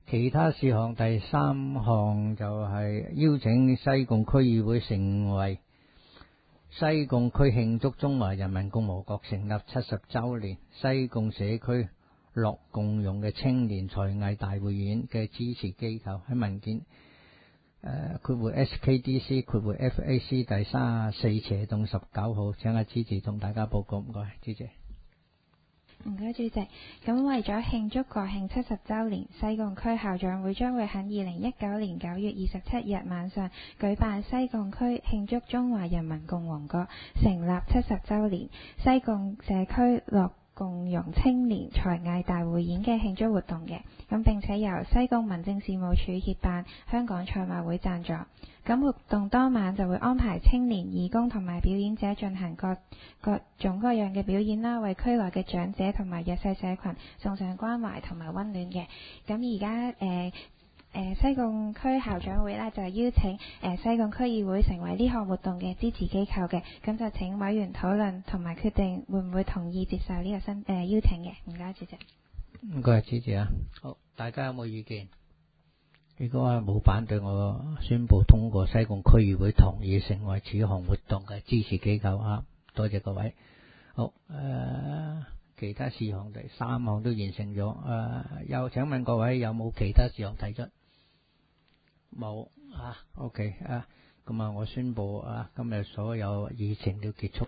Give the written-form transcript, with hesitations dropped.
其他事項第三項就係邀請西貢區議會成為西貢區慶祝中華人民共和國成立70週年西貢社區樂共融嘅青年才藝大匯演嘅支持機構。喺文件括弧 SKDC 括弧 FAC 第34/19號，請阿支持同大家報告，唔該，支持。 唔該，主席。咁為咗慶祝國慶70週年，西貢區校長會將會喺2019年9月27日晚上舉辦西貢區慶祝中華人民共和國成立70週年西貢社區樂共融青年才藝大匯演嘅慶祝活動嘅，咁並且由西貢民政事務處協辦，香港賽馬會贊助。咁活動當晚就會安排青年義工同埋表演者進行各種各樣嘅表演啦，為區內嘅長者同埋弱勢社群送上關懷同埋溫暖嘅。咁而家西貢區校長會呢，就係邀請西貢區議會成為呢項活動嘅支持機構嘅，咁就請委員討論同埋決定會唔會同意接受呢個邀請嘅。唔該，主席。 唔該，支持啊。好，大家有冇意見？如果係冇反對，我宣布通過西貢區議會同意成為此項活動嘅支持機構啊！多謝各位。好，其他事項第三項都完成咗。又請問各位有冇其他事項提出？冇啊 ？OK 啊，咁啊，我宣布啊，今日所有議程都結束。